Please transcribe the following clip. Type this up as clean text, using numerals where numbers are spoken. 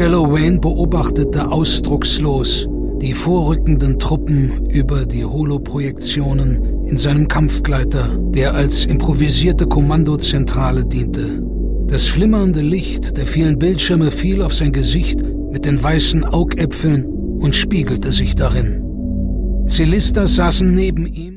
Marcello Wayne beobachtete ausdruckslos die vorrückenden Truppen über die Holoprojektionen in seinem Kampfgleiter, der als improvisierte Kommandozentrale diente. Das flimmernde Licht der vielen Bildschirme fiel auf sein Gesicht mit den weißen Augäpfeln und spiegelte sich darin. Zilistas saßen neben ihm.